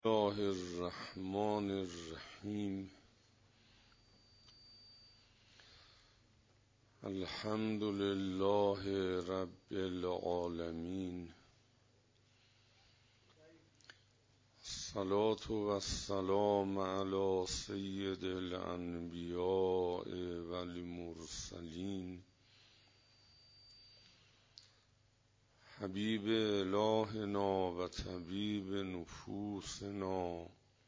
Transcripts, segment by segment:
الله الرحمن الرحیم. الحمد لله رب العالمین. الصلاة و السلام علی سید الانبیاء و المرسلین. حبیب الهنا و طبیب نفوسنا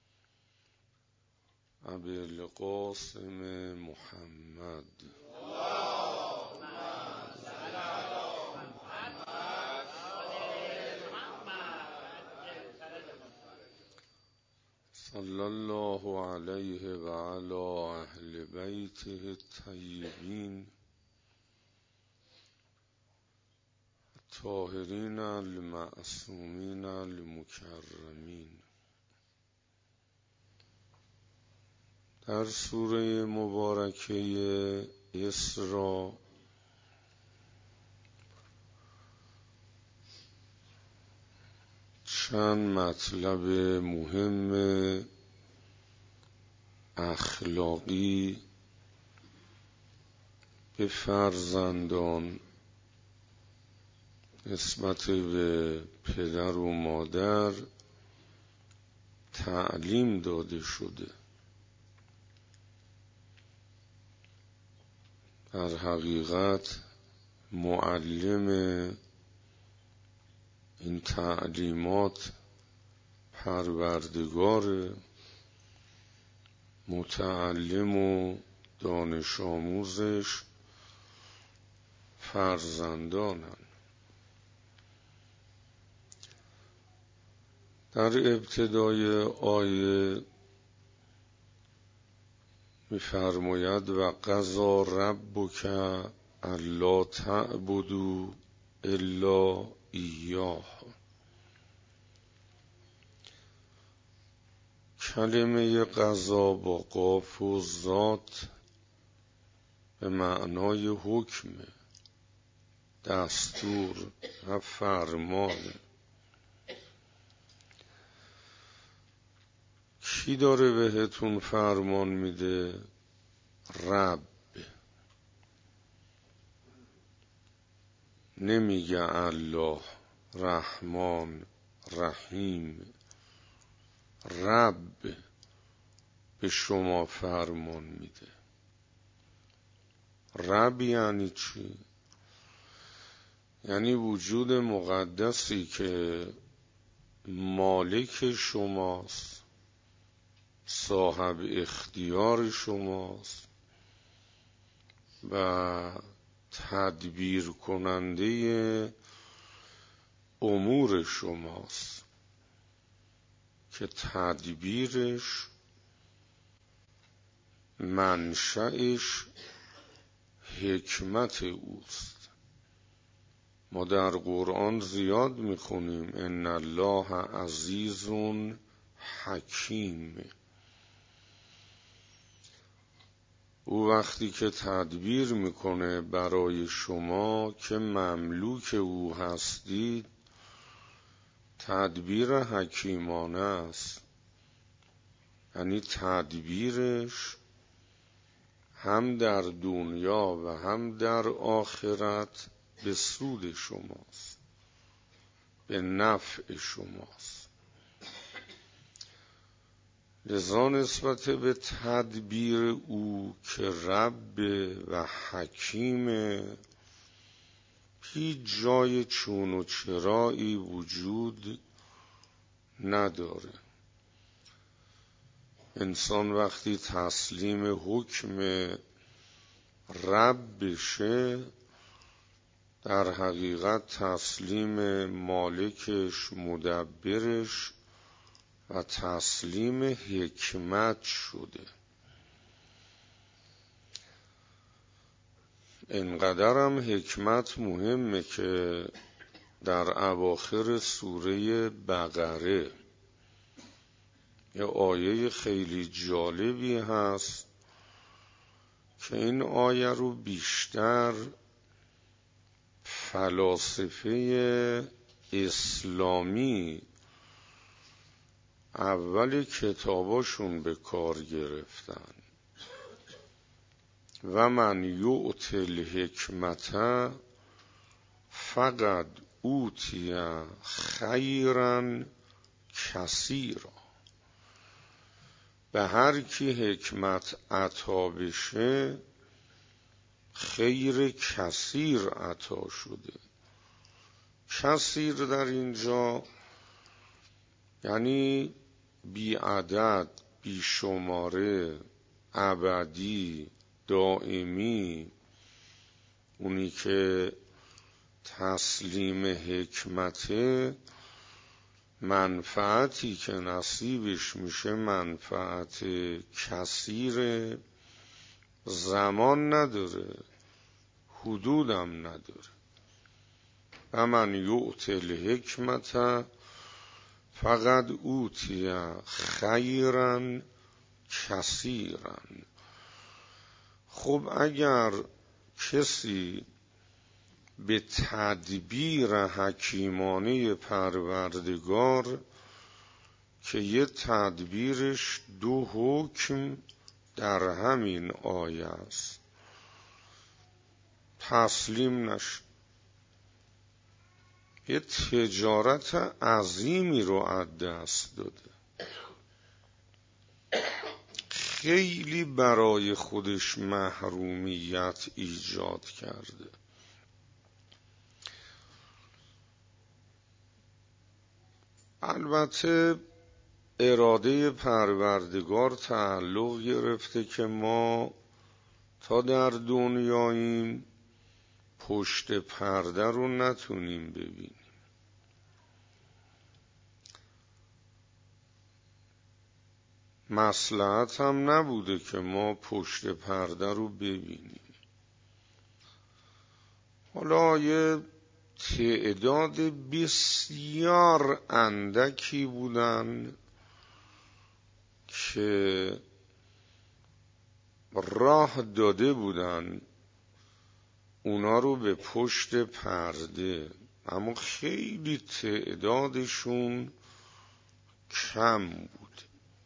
ابی القاسم محمد. صلی الله علیه و علی اهل بیته الطیبین الطاهرین المعصومین المکرمین. در سوره مبارکه اسراء چند مطلب مهم اخلاقی به فرزندان نسبت به پدر و مادر تعلیم داده شده. در حقیقت معلم این تعلیمات پروردگار، متعلم و دانش آموزش فرزندانند. در ابتدای آیه می‌فرماید و قضی ربک الا تعبدوا الا ایاه. کلمه قضا با قاف و ذات به معنای حکم، دستور و فرمان. کی داره بهتون فرمان میده؟ رب. نمیگه الله، رحمان، رحیم. رب به شما فرمان میده. رب یعنی چی؟ یعنی وجود مقدسی که مالک شماست، صاحب اختیار شماست و تدبیر کننده امور شماست که تدبیرش منشأش حکمت اوست. ما در قرآن زیاد میخونیم ان الله عزیز حکیم. او وقتی که تدبیر میکنه برای شما که مملوک او هستید، تدبیر حکیمانه است. یعنی تدبیرش هم در دنیا و هم در آخرت به سود شماست، به نفع شماست. لذا نسبت به تدبیر او که رب و حکیم، هیچ جای چون و چرایی وجود نداره. انسان وقتی تسلیم حکم رب بشه، در حقیقت تسلیم مالکش، مدبرش و تسلیم حکمت شده. اینقدرم حکمت مهمه که در اواخر سوره بقره یه آیه خیلی جالبی هست که این آیه رو بیشتر فلاسفه اسلامی اول کتاباشون به کار گرفتن و من یؤت الحکمت فقد اوتی خیرا کثیرا. به هر کی حکمت عطا بشه خیر کثیر عطا شده. کثیر در اینجا یعنی بی عدد، بی شماره، ابدی، دائمی. اونی که تسلیم حکمته منفعتی که نصیبش میشه منفعت کثیر، زمان نداره، حدودم نداره. و من یؤت الحکمت فقد اوتی خیرا کثیرا. خب اگر کسی به تدبیر حکیمانه پروردگار که یه تدبیرش دو حکم در همین آیه است تسلیم نشه، یه تجارت عظیمی رو از دست داده، خیلی برای خودش محرومیت ایجاد کرده. البته اراده پروردگار تعلق گرفته که ما تا در دنیاییم پشت پرده رو نتونیم ببینیم. مصلحت هم نبوده که ما پشت پرده رو ببینیم. حالا یه تعداد بسیار اندکی بودن که راه داده بودن اونا رو به پشت پرده، اما خیلی تعدادشون کم بود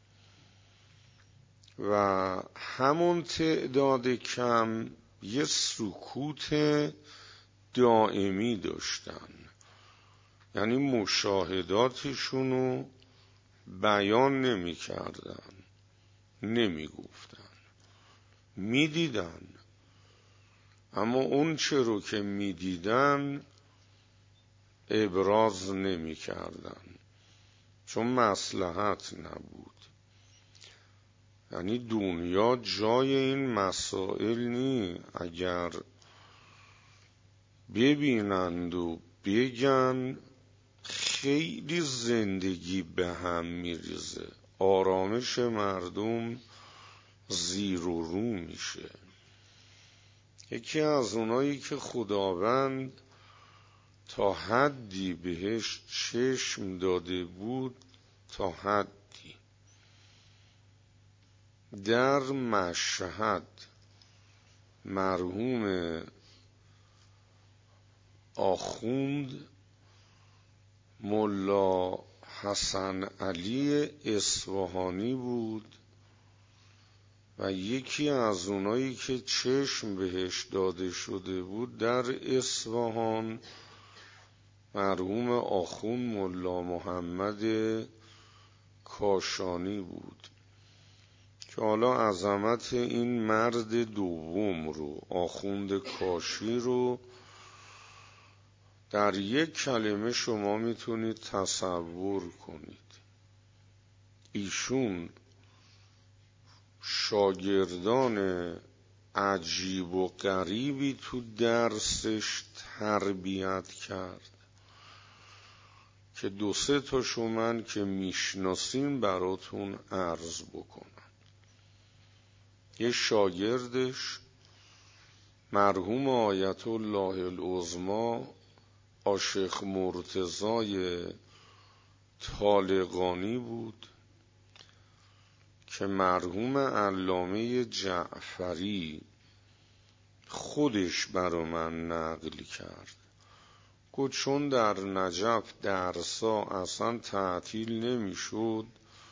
و همون تعداد کم یه سکوت دائمی داشتن، یعنی مشاهداتشونو بیان نمی کردن، نمی گفتن، می دیدن، اما اون چه رو که می دیدن ابراز نمی کردن چون مصلحت نبود. یعنی دنیا جای این مسائل نی. اگر ببینند و بگن خیلی زندگی به هم میریزه، آرامش مردم زیر و رو میشه. یکی از اونایی که خداوند تا حدی بهش چشم داده بود، تا حدی در مشهد مرحوم آخوند ملا حسن علی اصفهانی بود و یکی از اونایی که چشم بهش داده شده بود در اصفهان مرحوم آخوند ملا محمد کاشانی بود که حالا عظمت این مرد دوم رو، آخوند کاشی رو، در یک کلمه شما میتونید تصور کنید. ایشون شاگردان عجیب و غریبی تو درسش تربیت کرد که دو سه تاشو من که میشناسین براتون عرض بکنم. یه شاگردش مرحوم آیت الله العظمی آشیخ مرتضای طالقانی بود که مرحوم علامه جعفری خودش برا من نقل کرد. گفت چون در نجف درسا اصلا تعطیل نمی شد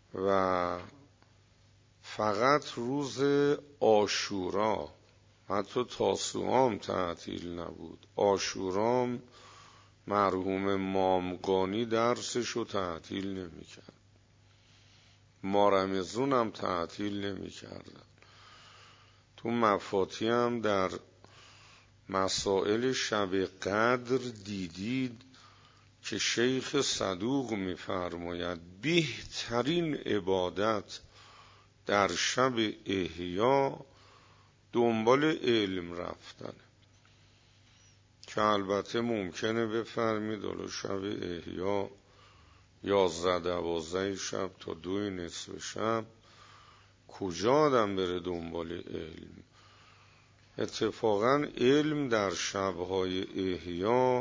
و فقط روز عاشورا، حتی تاسوعا هم تعطیل نبود، عاشورا مرحوم مامقانی درسشو تعطیل نمی‌کرد، ما رمضون هم تعطیل نمی‌کردن. تو مفاتی هم در مسائل شب قدر دیدید که شیخ صدوق می‌فرماید بهترین عبادت در شب احیا دنبال علم رفتن، که البته ممکنه بفرمید حالا شب احیا 11-12 شب تا 2 نصف شب کجا آدم بره دنبال علم؟ اتفاقا علم در شبهای احیا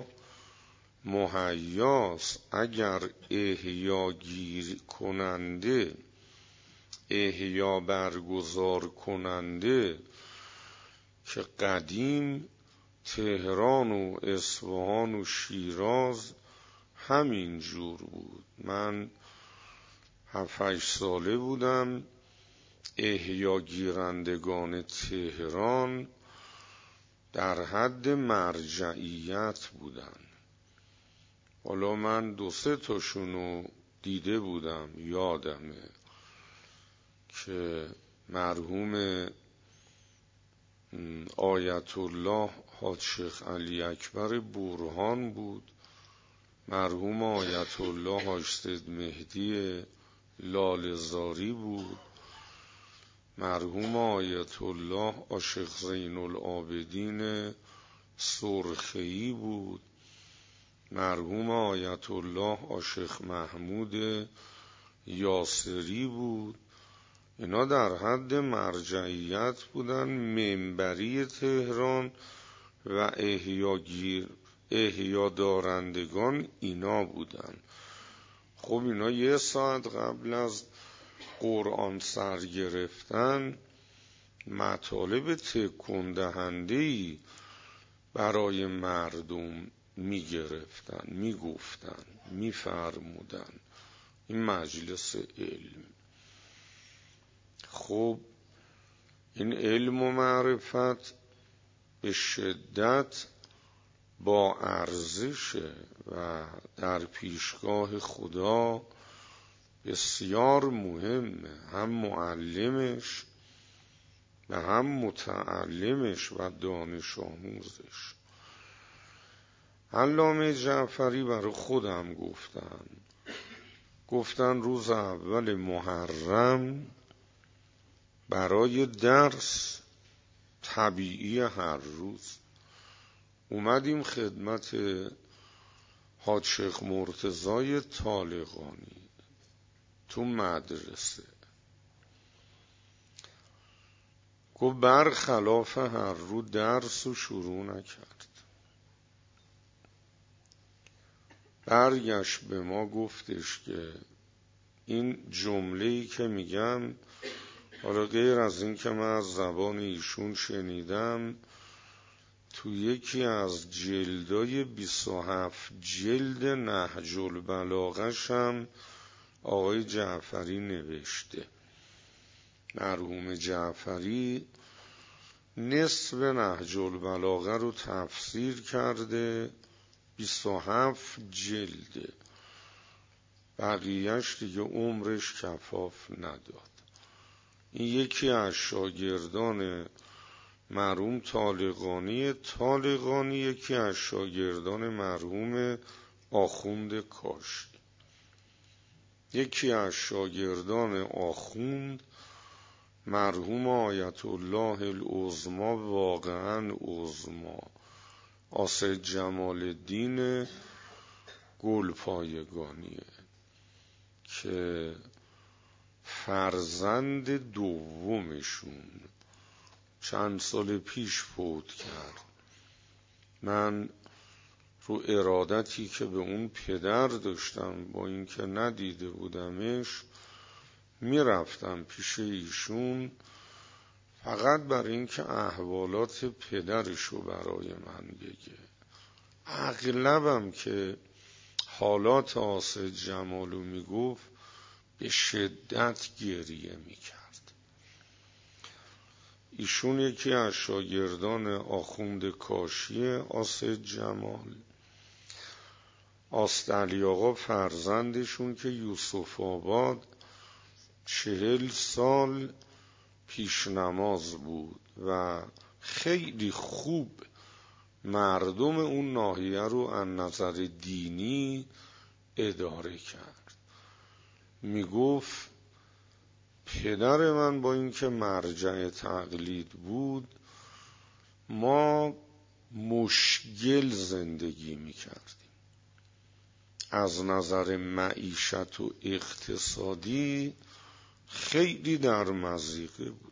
مهیاست. اگر احیا گیر کننده، احیا برگزار کننده، که قدیم تهران و اصفهان و شیراز همین جور بود. من 7-8 ساله بودم، احیا گیرندگان تهران در حد مرجعیت بودن. حالا من 2-3 تاشونو دیده بودم، یادمه که مرحوم آیت الله حاج شیخ علی اکبر برهان بود، مرحوم آیت الله حاج سید مهدی لاله‌زاری بود، مرحوم آیت الله عاشق زین العابدین سرخی بود، مرحوم آیت الله عاشق محمود یاسری بود. اینا در حد مرجعیت بودن، منبری تهران و احیا دارندگان اینا بودن. خب اینا 1 ساعت قبل از قرآن سر گرفتن مطالب تکون دهنده‌ای برای مردم میگرفتن، میگفتن، میفرمودن. این مجلس علم. خب این علم و معرفت به شدت با ارزشه و در پیشگاه خدا بسیار مهمه، هم معلمش و هم متعلمش و دانش آموزش. علامه جعفری برای خودم گفتن روز اول محرم برای درس طبیعی هر روز اومدیم خدمت حاج شیخ مرتضی طالقانی تو مدرسه. گفت برخلاف هر رو درس رو شروع نکرد. برگشت به ما گفتش که این جمله‌ای که میگم، حالا غیر از این که من از زبان ایشون شنیدم، تو یکی از جلدای 27 جلد نهج البلاغه‌ش هم آقای جعفری نوشته. مرحوم جعفری نصف نهج البلاغه رو تفسیر کرده، 27 جلده، بقیهش دیگه عمرش کفاف نداد. این یکی از شاگردان مرحوم طالقانی، یکی از شاگردان مرحوم آخوند کاشی، یکی از شاگردان آخوند مرحوم آیت الله العظمی، واقعا عظمی، آسد جمال الدین گلپایگانیه که فرزند دومشون چند سال پیش فوت کرد. من رو ارادتی که به اون پدر داشتم، با اینکه ندیده بودمش، میرفتم پیش ایشون فقط برای اینکه احوالات پدرشو برای من بگه. اغلبم که حالات آسد جمالو میگفت به شدت گریه میکرد. ایشون یکی از شاگردان آخوند کاشی آسد جمال، آستعلی آقا فرزندشون که یوسف آباد 40 سال پیش نماز بود و خیلی خوب مردم اون ناحیه رو از نظر دینی اداره کرد. میگفت پدر من با اینکه مرجع تقلید بود، ما مشکل زندگی میکردیم، از نظر معیشت و اقتصادی خیلی در مضیقه بودیم.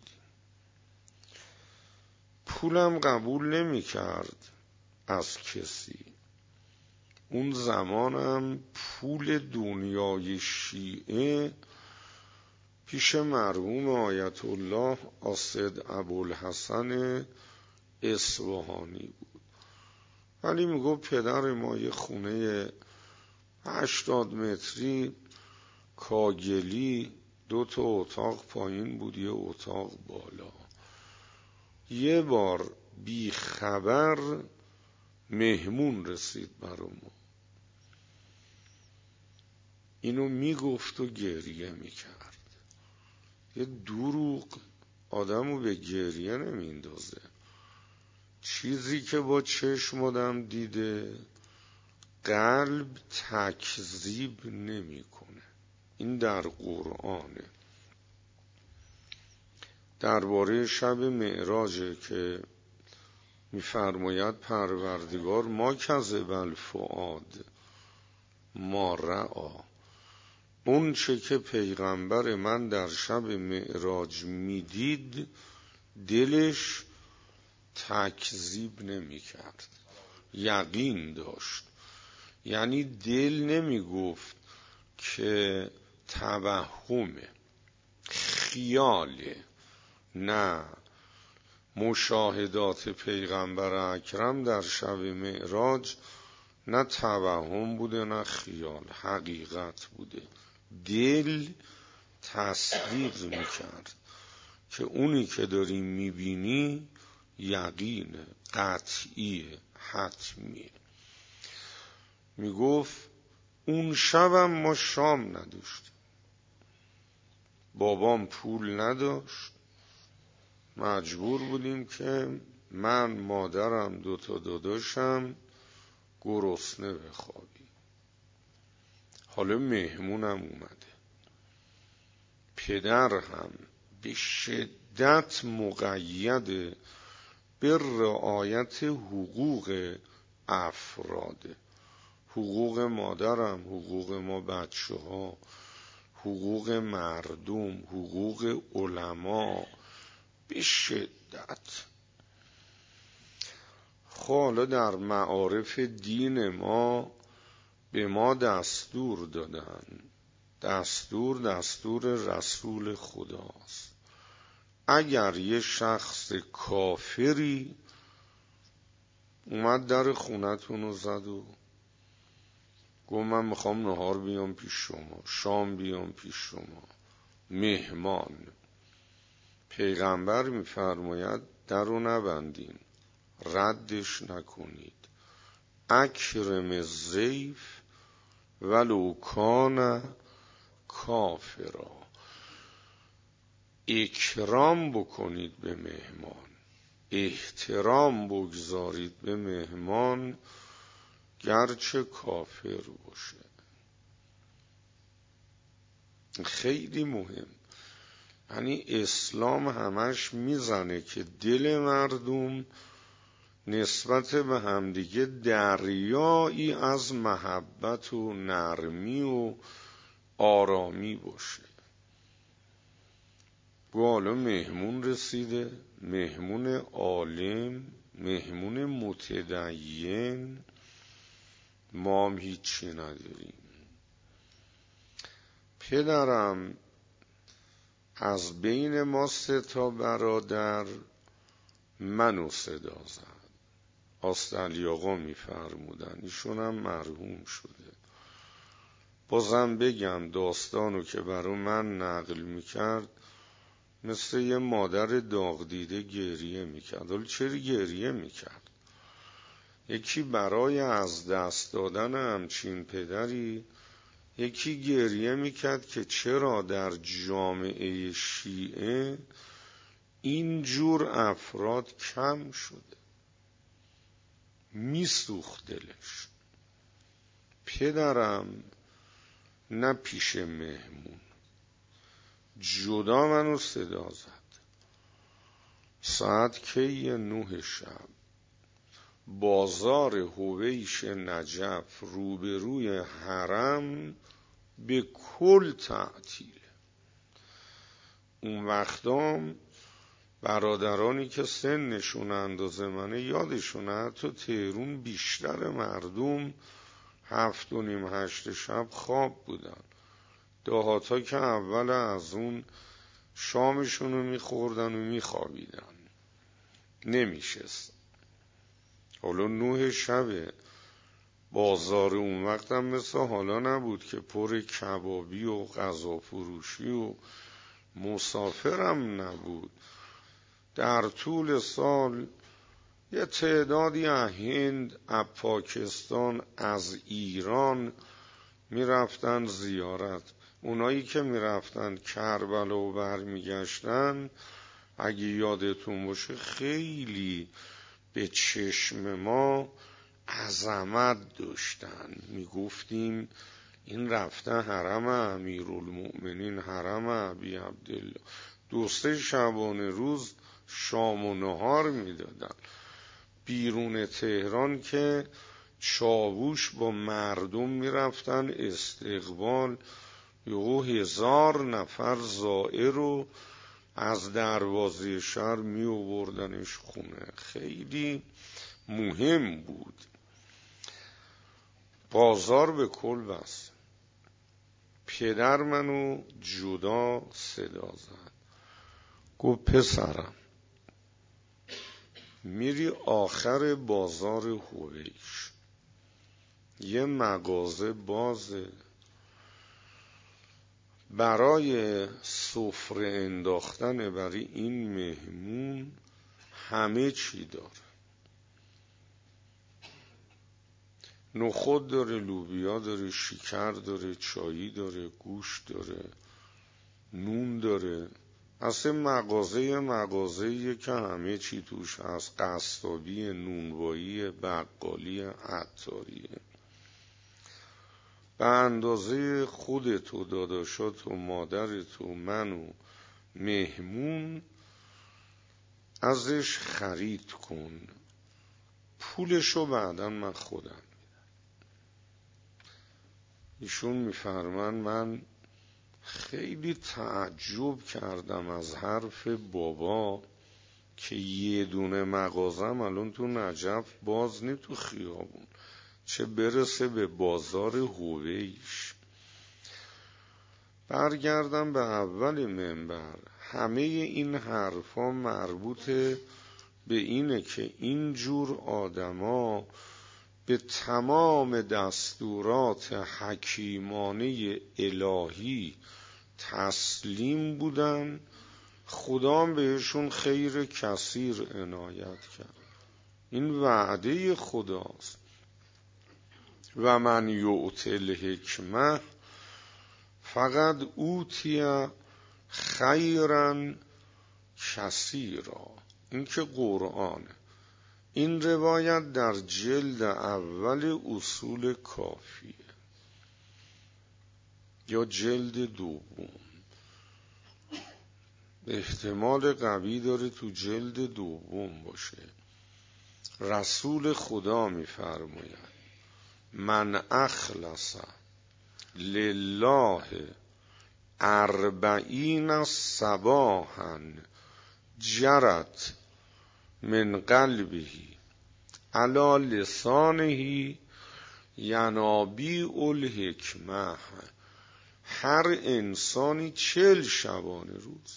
پولم قبول نمی کرد از کسی. اون زمانم پول دنیای شیعه پیش مرحوم آیت الله آسد ابوالحسن اصفهانی بود. ولی میگو پدر ما یه خونه 80 متری کاگلی، 2 اتاق پایین بود، 1 اتاق بالا. یه بار بی خبر مهمون رسید برا ما، اینو میگفت و گریه میکرد. یه دروغ آدمو به گریه نمیندازه. چیزی که با چشم آدم دیده قلب تکذیب نمیکنه. این در قرآنه. درباره شب معراج که میفرماید پروردگار ما کذب الفؤاد ما رأی، اون چه که پیغمبر من در شب معراج میدید دلش تکذیب نمی کرد، یقین داشت. یعنی دل نمی گفت که توهمه، خیاله، نه، مشاهدات پیغمبر اکرم در شب معراج نه توهم بوده نه خیال، حقیقت بوده. دل تصدیق میکرد که اونی که داری میبینی یقینه، قطعیه، حتمیه. میگفت اون شبم ما شام نداشتیم، بابام پول نداشت، مجبور بودیم که من، مادرم، 2 داداشم گرسنه بخوابیم. حالا مهمونم اومده. پدر هم به شدت مقید به رعایت حقوق افراده. حقوق مادرم، حقوق ما بچه ها، حقوق مردم، حقوق علما به شدت. حالا در معارف دین ما به ما دستور دادن. دستور رسول خداست. اگر یه شخص کافری اومد در خونتون رو زد و گفت من میخوام نهار بیام پیش شما، شام بیام پیش شما، مهمان، پیغمبر میفرماید در رو نبندین، ردش نکنید. اکرم الضیف ولو کان کافرا. اکرام بکنید به مهمان، احترام بگذارید به مهمان گرچه کافر باشه. خیلی مهم. یعنی اسلام همش میزنه که دل مردم نسبت به همدیگه دریایی از محبت و نرمی و آرامی باشه. حالا مهمون رسیده، مهمون عالم، مهمون متدین، ما هم هیچی نداریم. پدرم از بین ما 3 برادر منو صدا زد. آستعلی آقا میفرمودن، ایشون هم مرحوم شده. بازم بگم داستانو که برای من نقل میکرد مثل یه مادر داغ دیده گریه میکرد. ولی چرا گریه میکرد؟ یکی برای از دست دادن همچین پدری، یکی گریه میکرد که چرا در جامعه شیعه اینجور افراد کم شده. میسوخت دلش. پدرم نه پیش مهمون جدا منو صدا زد. ساعت کی 9 شب، بازار حویش نجف روبروی حرم به کل تعطیله. اون وقتام برادرانی که سنشون اندازه منه یادشونه حتی تهرون بیشتر مردم 7:30 8 شب خواب بودن. دهاتا که اول از اون شامشونو میخوردن و میخوابیدن، نمیشست. حالا 9 شبه، بازار اون وقت هم مثل حالا نبود که پر کبابی و غذا فروشی و مسافرم نبود. در طول سال یه تعدادی از هند، از پاکستان، از ایران میرفتن زیارت. اونایی که میرفتن کربلا و برمیگشتن، اگه یادتون باشه خیلی به چشم ما عظمت داشتن. میگفتیم این رفته حرم امیرالمؤمنین، حرم ابی عبدالله. 2-3 شبانه روز شام و نهار میدادن. بیرون تهران که چاووش با مردم میرفتن استقبال، یهو 1000 نفر زائر رو از دروازه شهر می آوردنش خونه. خیلی مهم بود. بازار به کل بست. پدر منو جدا صدا زد، گفت پسرم میری آخر بازار حویش، یه مغازه بازه، برای سفره انداختن برای این مهمون همه چی داره. نخود داره، لوبیا داره، شکر داره، چایی داره، گوشت داره، نون داره. اصلا مغازه‌ایه که همه چی توش هست. قصابی، نونوایی، بقالی، عطاریه. به اندازه خودت و داداشات و مادرت و من و مهمون ازش خرید کن، پولشو بعداً من خودم میدم. ایشون میفرمان من خیلی تعجب کردم از حرف بابا که یه دونه مغازم الان تو نجف باز نی تو خیابون، چه برسه به بازار حویش. برگردم به اول منبر. همه این حرفا مربوط به اینه که اینجور آدما به تمام دستورات حکیمانه الهی تسلیم بودن. خدا بهشون خیر کثیر عنایت کرد. این وعده خداست. و من یؤت الحکمه فقط اوتی خیرا کثیرا. این که قرآنه. این روایت در جلد اول اصول کافیه یا جلد دوم، احتمال قوی داره تو جلد دوم باشه. رسول خدا میفرماید من اخلص لله 40 صباحا جرت من قلبه علی لسانه ینابیع الحکمه. هر انسانی 40 شبانه روز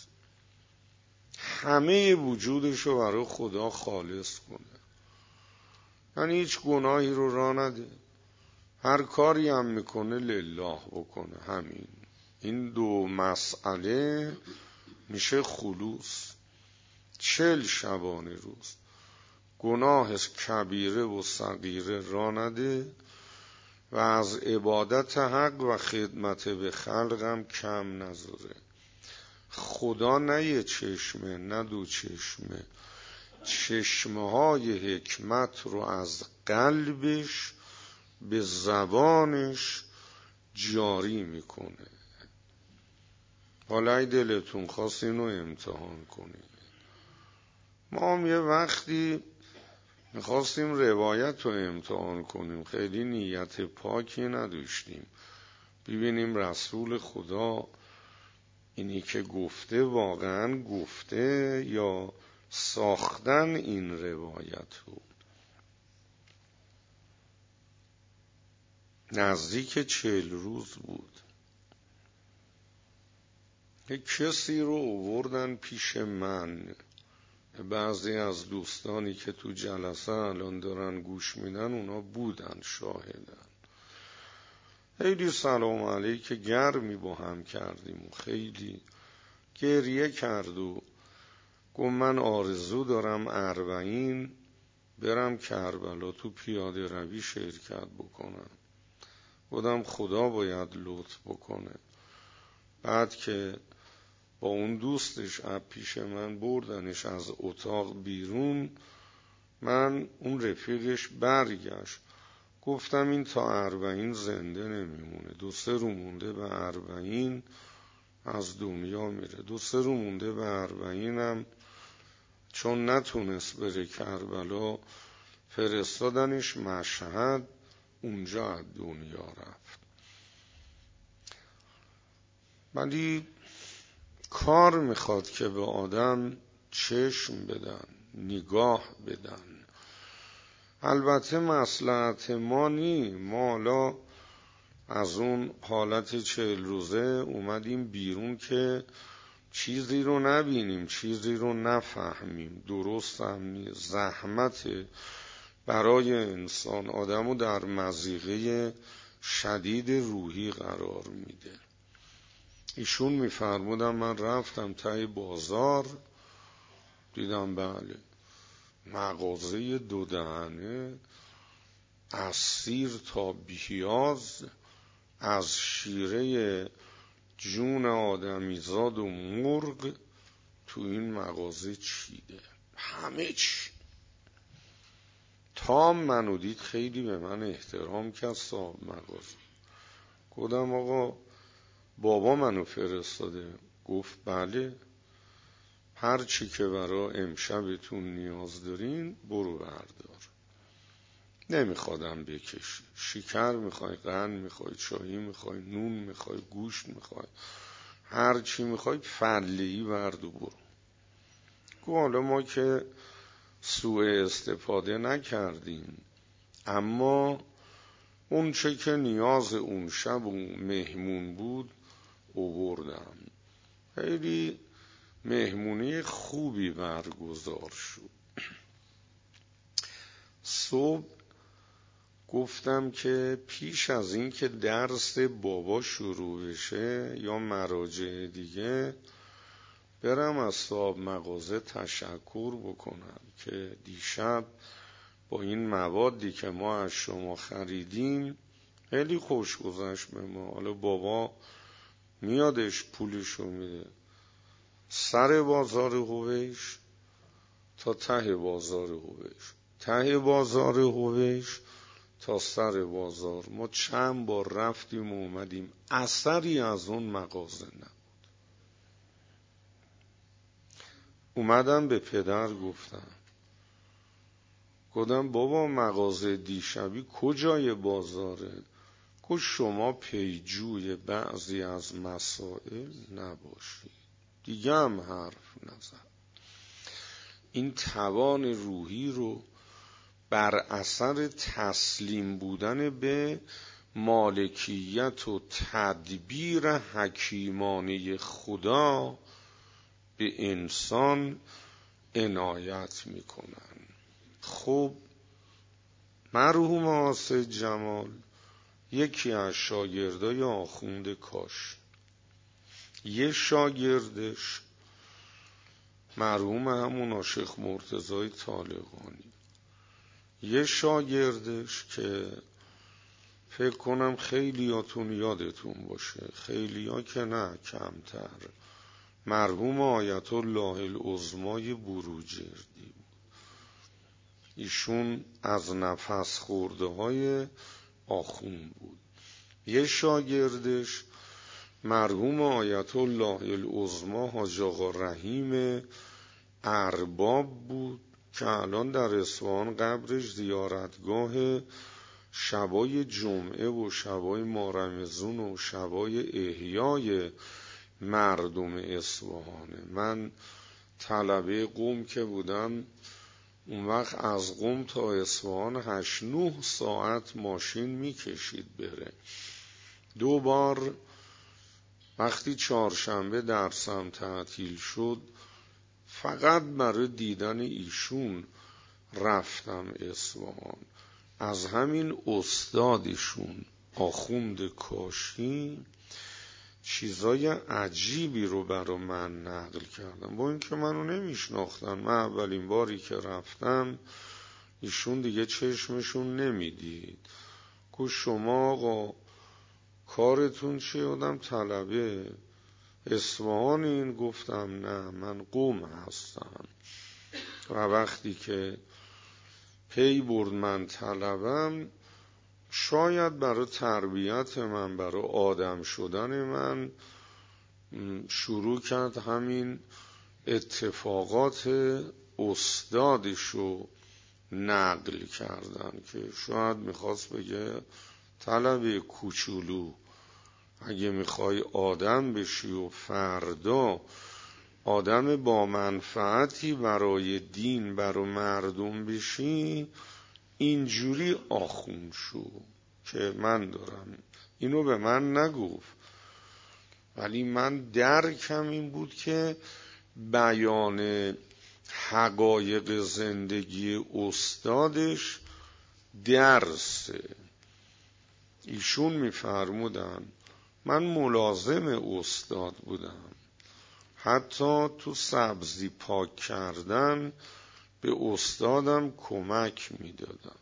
همه وجودشو برای خدا خالص کنه، یعنی هیچ گناهی رو راه نده، هر کاری هم میکنه لله بکنه. همین این دو مسئله میشه خلوص. 40 شبانه روز گناه کبیره و صغیره را نده و از عبادت حق و خدمت به خلقم کم نذاره. خدا نه یه چشمه، نه دو چشمه، چشمه های حکمت رو از قلبش به زبانش جاری میکنه. حالا ای دلتون خواست اینو امتحان کنید. ما هم یه وقتی میخواستیم روایت رو امتحان کنیم، خیلی نیت پاکی نداشتیم، ببینیم رسول خدا اینی که گفته واقعا گفته یا ساختن این روایت رو. نزدیک 40 روز بود. یک کسی رو آوردن پیش من، بعضی از دوستانی که تو جلسه الان دارن گوش میدن اونا بودن، شاهدن. خیلی سلام علیک گرمی با هم کردیم و خیلی گریه کرد و گفت من آرزو دارم 40 برم کربلا تو پیاده روی شرکت بکنم. بودم خدا باید لطف بکنه. بعد که با اون دوستش پیش من بردنش از اتاق بیرون، من اون رفیقش برگشت، گفتم این تا 40 زنده نمیمونه، 2-3 روز مونده به 40 از دنیا میره. 2-3 روز مونده به 40 هم چون نتونست بره کربلا فرستادنش مشهد، اونجا از دنیا رفت. ولی کار میخواد که به آدم چشم بدن، نگاه بدن. البته مصلحت ما نی، ما حالا از اون حالت 40 روزه اومدیم بیرون که چیزی رو نبینیم، چیزی رو نفهمیم. درست هم نی، زحمت برای انسان آدمو در مضیقه شدید روحی قرار میده. ایشون میفرمودن من رفتم ته بازار، دیدم بله مغازه 2 دهنه، از سیر تا پیاز، از شیره جون آدمیزاد و مرغ تو این مغازه چیده، همه چی. تا منو دید خیلی به من احترام کرد صاحب مغازه. گفتم آقا بابا منو فرستاده؟ گفت بله، هر چی که برای امشبتون نیاز دارین برو بردار. نمیخوادم بکشی، شکر میخوای، قند میخوای، چایی میخوای، نون میخوای، گوشت میخوای، هر چی میخوای فله‌ای بردو برو. گفت حالا ما که سوء استفاده نکردیم، اما اون چه که نیاز اون شب و مهمون بود آوردم. خیلی مهمونی خوبی برگزار شد. صبح گفتم که پیش از این که درس بابا شروع بشه یا مراجع دیگه، برم از صاحب مغازه تشکر بکنم که دیشب با این موادی که ما از شما خریدیم خیلی خوش گذشت به ما. حالا بابا میادش پولشو میده، سر بازار هویش تا ته بازار هویش، ته بازار هویش تا سر بازار. ما چند بار رفتیم و اومدیم، اثری از اون مغازه نبود. اومدم به پدر گفتم بابا مغازه دیشبی کجای بازاره؟ گفت شما پیجوی بعضی از مسائل نباشید. دیگه هم حرف نزد. این توان روحی رو بر اثر تسلیم بودن به مالکیت و تدبیر حکیمانه خدا به انسان عنایت میکنن. خب مرحوم آسد جمال یکی از شاگردای آخوند کاش، یه شاگردش مرحوم همون شیخ مرتضی طالقانی، یه شاگردش که فکر کنم خیلیاتون یادتون باشه، خیلیا که نه کمتر، مرحوم آیت الله العظمای بروجردی بود. ایشون از نفس خورده های آخوند بود. یه شاگردش مرحوم آیت الله العظما حاج آقا رحیم ارباب بود که الان در اصفهان قبرش زیارتگاه شبای جمعه و شبای مارمزون و شبای احیای مردم اصفهانه. من طلبه قم که بودم اون وقت از قم تا اصفهان 8-9 ساعت ماشین میکشید بره. 2 بار وقتی چهارشنبه درسم تعطیل شد فقط برای دیدن ایشون رفتم اصفهان. از همین استادشون آخوند کاشی چیزای عجیبی رو برای من نقل کردم، با اینکه منو نمیشناختن. من اولین باری که رفتم ایشون دیگه چشمشون نمیدید. گفت شما آقا کارتون چیه؟ بودم طلبه اصفهانین؟ گفتم نه من قم هستم. و وقتی که پی برد من طلبم، شاید برای تربیت من، برای آدم شدن من شروع کرد همین اتفاقات استادشو نقل کردن که شاید میخواست بگه طلبه کوچولو اگه میخوای آدم بشی و فردا آدم با منفعتی برای دین برای مردم بشی اینجوری آخوند شو که من دارم. اینو به من نگفت ولی من درکم این بود که بیان حقایق زندگی استادش درسه. ایشون میفرمودن من ملازم استاد بودم، حتی تو سبزی پاک کردن به استادم کمک میدادم.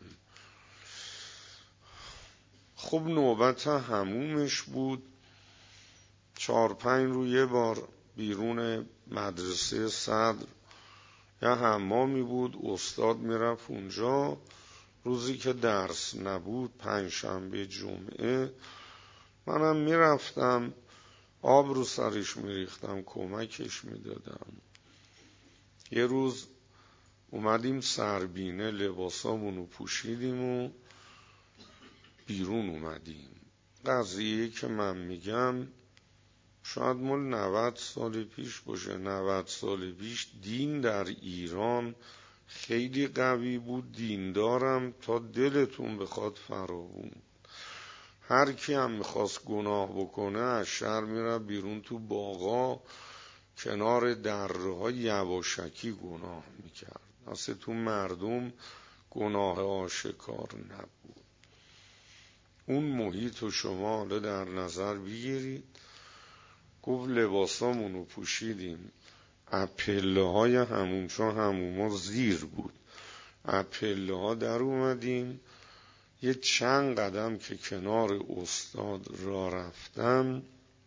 خب نوبت حمومش بود. 4-5 رو یه بار بیرون مدرسه صدر یا حمامی بود، استاد میرفت اونجا. روزی که درس نبود 5 شنبه جمعه منم میرفتم آب رو سرش میریختم کمکش میدادم. یه روز اومدیم سربینه لباسامونو پوشیدیم و بیرون اومدیم. قضیه که من میگم شاید مال 90 سال پیش باشه. 90 سال پیش دین در ایران خیلی قوی بود. دیندارم تا دلتون بخواد فراوون. هر کی هم میخواست گناه بکنه از شهر میره بیرون تو باغا کنار درها یواشکی گناه میکرد. اصلا تو مردم گناه آشکار نبود. اون محیط رو شما حالا در نظر بگیرید. گفت لباسامونو پوشیدیم پله های هموم، چون هموما زیر بود، پله ها در اومدیم. یه چند قدم که کنار استاد را رفتم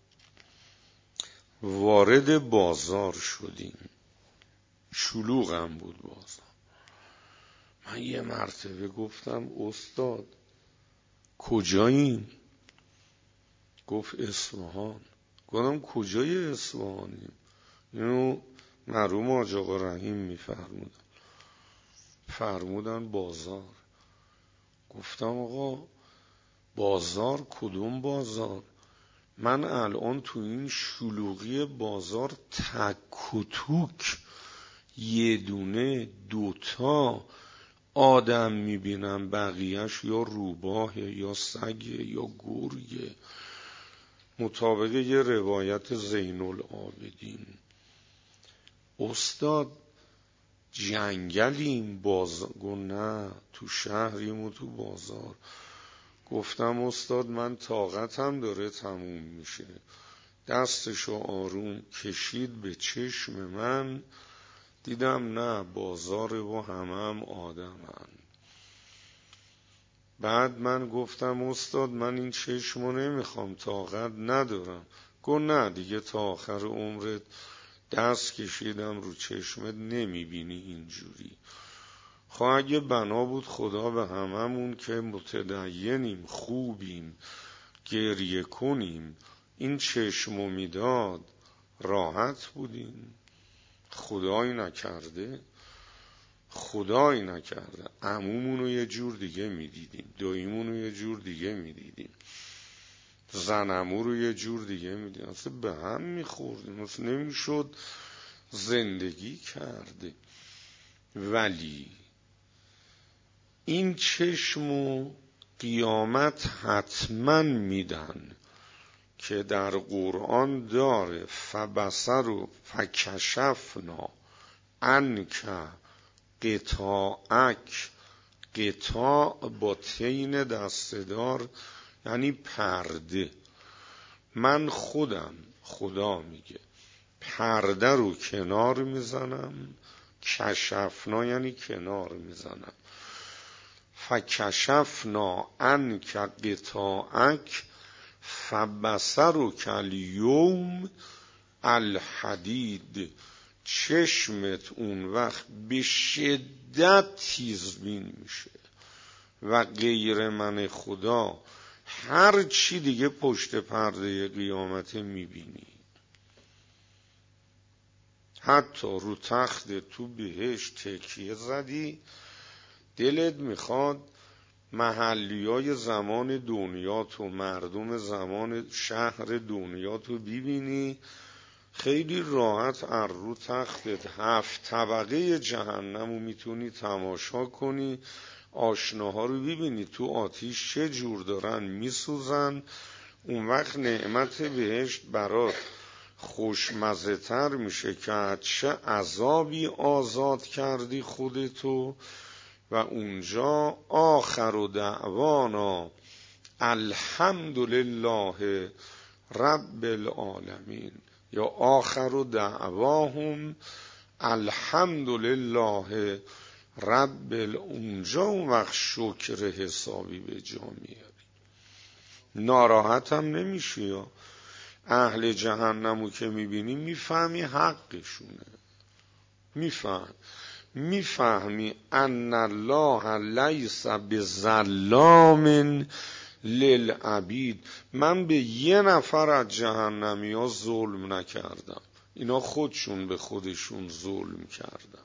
وارد بازار شدیم. شلوغم بود بازار. من یه مرتبه گفتم استاد کجاییم؟ گفت اصفهان. گفتم کجای اصفهانیم؟ اینو مرحوم حاج آقا رحیم میفرمودن. فرمودن بازار. گفتم آقا بازار کدوم بازار؟ من الان تو این شلوغی بازار تک و توک 1 دونه 2 تا آدم میبینم، بقیهش یا روباه یا سگ یا گرگه. مطابق یه روایت زین العابدین. استاد جنگلیم بازار؟ گفت نه تو شهریم و تو بازار. گفتم استاد من طاقتم داره تموم میشه. دستشو آروم کشید به چشم من، دیدم نه بازاره و هم آدمن. بعد من گفتم استاد من این چشمو نمیخوام، طاقت ندارم. گفت نه دیگه تا آخر عمرت دست کشیدم رو چشمت نمیبینی اینجوری. خواه اگه بنا بود خدا به هممون که متدینیم خوبیم گریه کنیم این چشمو میداد راحت بودیم. خدایی نکرده، خدایی نکرده عمومونو یه جور دیگه میدیدیم، داییمونو یه جور دیگه میدیدیم، زنمو رو یه جور دیگه میدیدیم، اصلا به هم میخوردیم، اصلا نمیشد زندگی کرده. ولی این چشمو قیامت حتما میدن که در قرآن داره فبصر و فکشفنا عنک قطاعک. قطاع با تین دستدار یعنی پرده. من خودم، خدا میگه، پرده رو کنار میزنم. کشفنا یعنی کنار میزنم. فکشفنا عنک قطاعک فبصرک الیوم الحدید. چشمت اون وقت به شدت تیزبین میشه و غیر من خدا هر چی دیگه پشت پرده قیامت میبینی. حتی رو تخت تو بهشت تکیه زدی، دلت میخواد محلیای زمان دنیا تو، مردم زمان شهر دنیا تو ببینی، خیلی راحت از رو تختت 7 طبقه جهنمو میتونی تماشا کنی، آشناها رو ببینی تو آتیش چه جور دارن میسوزن. اون وقت نعمت بهشت برات خوشمزه تر میشه که از چه عذابی آزاد کردی خودتو. و اونجا آخر دعوانا الحمدلله رب العالمین، یا آخر دعواهم الحمدلله رب اونجا اون وقت شکر حسابی به جا میاری. ناراحت هم نمیشی. یا اهل جهنمو که میبینی میفهمی حقشونه، میفهمی ان الله لیس بظلام للعبید. من به یه نفر از جهنمی ها ظلم نکردم، اینا خودشون به خودشون ظلم کردن.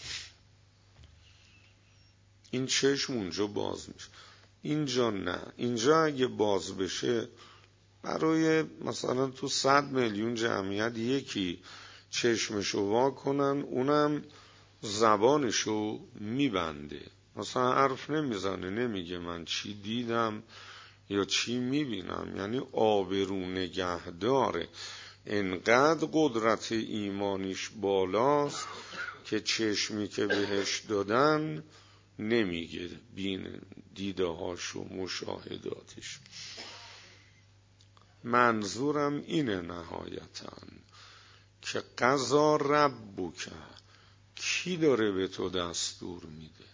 این چشم اونجا باز میشه، اینجا نه. اینجا اگه باز بشه برای مثلا تو 100 میلیون جمعیت یکی چشمشو وا کنن، اونم زبانشو میبنده، مثلا حرف نمیزنه، نمیگه من چی دیدم یا چی میبینم. یعنی آبرو نگه داره، انقدر قدرت ایمانیش بالاست که چشمی که بهش دادن نمیگه دیده هاش و مشاهداتش. منظورم اینه نهایتاً که قضا ربک، کی داره به تو دستور میده؟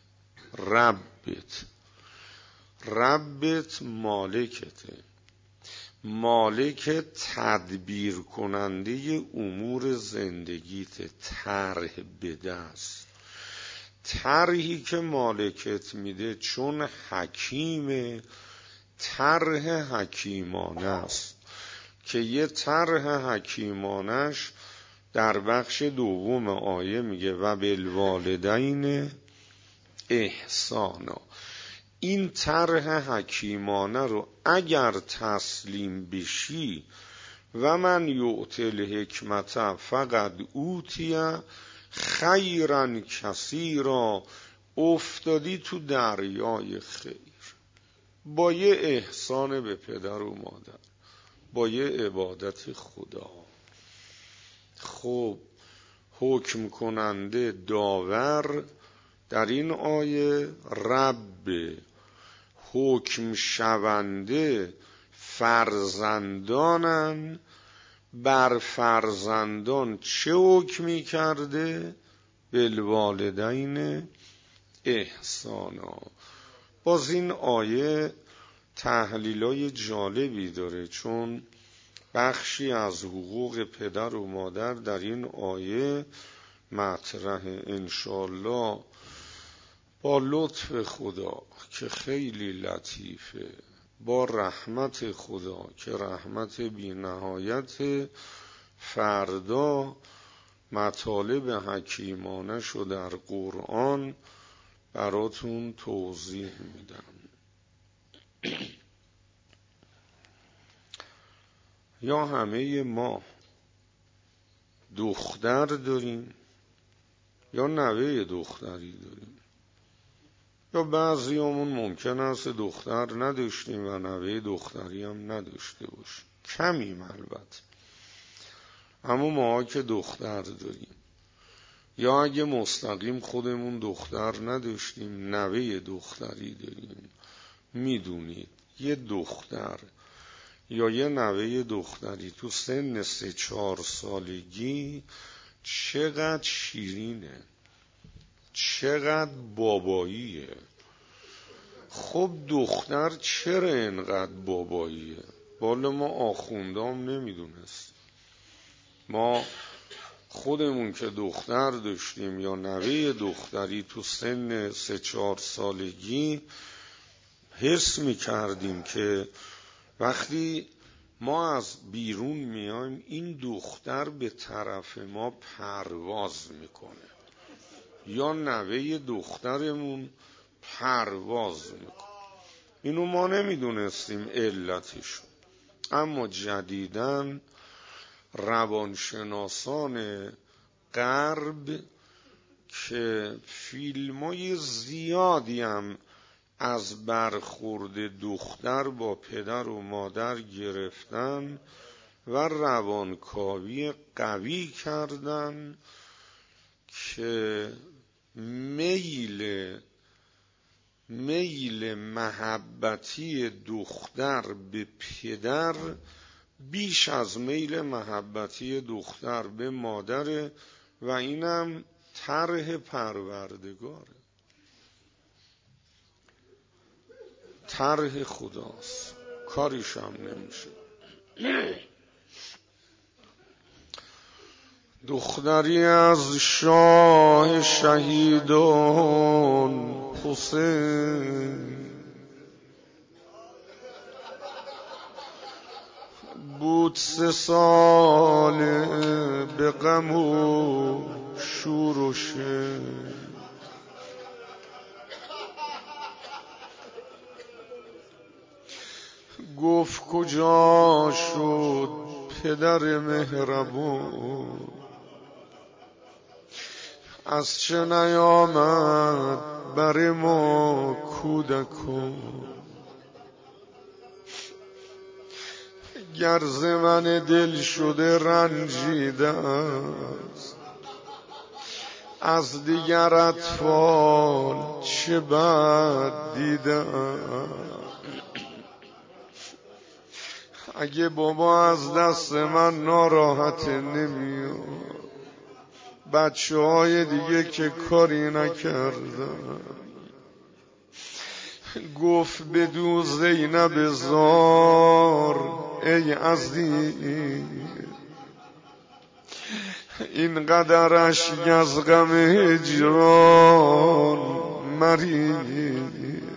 ربت مالکته، مالک تدبیر کننده امور زندگیت، طرح بده است. طرحی که مالکت میده چون حکیمه، طرح حکیمانه است که یه طرح حکیمانش در بخش دوم آیه میگه و بالوالدین احسانا. این طرح حکیمانه رو اگر تسلیم بشی و من یؤتی الحکمت فقد اوتی خیرا کثیرا، افتادی تو دریای خیر با یه احسان به پدر و مادر، با یه عبادت خدا. خب حکم کننده داور در این آیه رب، حکم شونده فرزندانن، بر فرزندان چه حکمی کرده؟ بالوالدین احسانا. باز این آیه تحلیلای جالبی داره، چون بخشی از حقوق پدر و مادر در این آیه مطرحه. انشالله با لطف خدا که خیلی لطیفه، با رحمت خدا که رحمت بی نهایت، فردا مطالب حکیمانه شو در قرآن براتون توضیح میدم. یا همه ما دختر داریم یا نوه دختری داریم، یا بعضیامون ممکن است دختر نداشتیم و نوه دختری هم نداشته باشیم، کمیم البته، اما ما که دختر داریم، یا اگه مستقیم خودمون دختر نداشتیم نوه دختری داریم، میدونید یه دختر یا یه نوه دختری تو سن 3-4 سالگی چقدر شیرینه، چقدر باباییه. خب دختر چرا اینقدر باباییه؟ والا ما آخوندام نمیدونست. ما خودمون که دختر داشتیم یا نوه دختری تو سن 3-4 سالگی حس میکردیم که وقتی ما از بیرون میایم این دختر به طرف ما پرواز میکنه، یا نوه دخترمون پرواز میکنه. اینو ما نمیدونستیم علتشو، اما جدیداً روانشناسان غرب که فیلمای زیادی هم از برخورد دختر با پدر و مادر گرفتن و روانکاوی قوی کردن که میل محبتی دختر به پدر بیش از میل محبتی دختر به مادر، و اینم طرح پروردگاره، طرح خداست، کاریش هم نمیشه. دختری از شاه شهیدان حسین بود 3 ساله به غم و شور و شر، گفت کجا شد پدر مهربون، از چه نیامد بر ما کودکان، گر ز من دل شده رنجیده است، از دیگر اطفال چه بد دیده است. اگه بابا از دست من ناراحت نمیاد، بچه های دیگه که کاری نکردن. گفت بدو زینب زار ای عزیز، این قدرش از غم هجران مرید،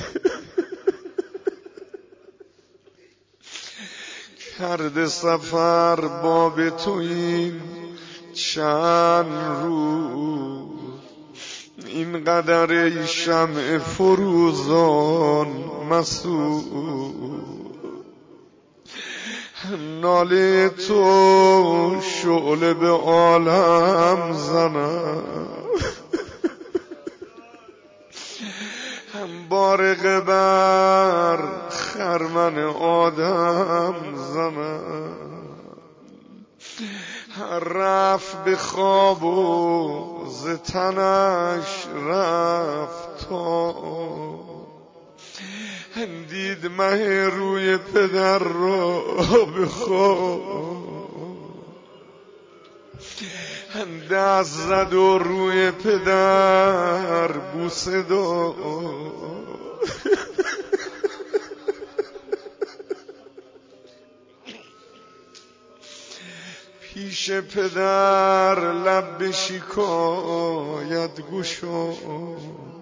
کرده سفر باب تو این چند روز، این قدر ای شمع فروزان مسعود، ناله تو شعله به عالم زند، بارق بر خرمن آدم زند، رفت به خواب و ز تنش رفت تا دید مه روی پدر را به خواب، دست زد و روی پدر بوسه داد. پیش پدر لب به شکایت گشاد،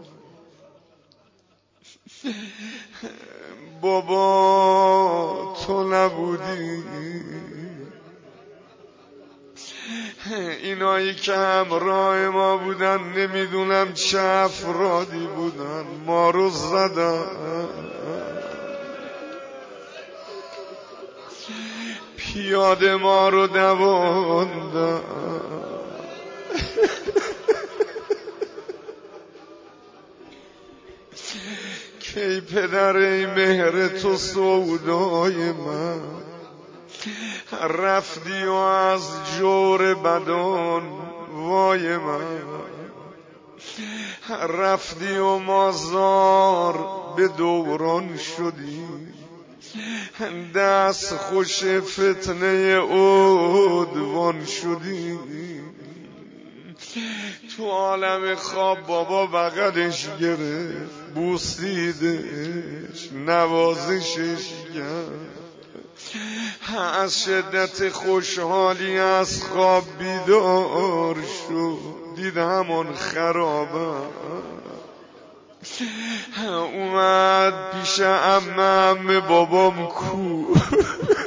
بابا تو نبودی، اینایی که همراه ما بودن نمیدونم چه افرادی بودن، ما رو زدن، پیاده ما رو دواندن. کی پدر ای مهر تو سودای من، رفتی و از جور بدان وای من، رفتی و مازار به دوران شدی، دست خوش فتنه عدوان شدی. تو عالم خواب بابا بغلش گرفت، بوسیدش، نوازشش کرد، از شدت خوشحالی از خواب بیدار شد، دید همان خرابه، اومد پیش عمه بابام کو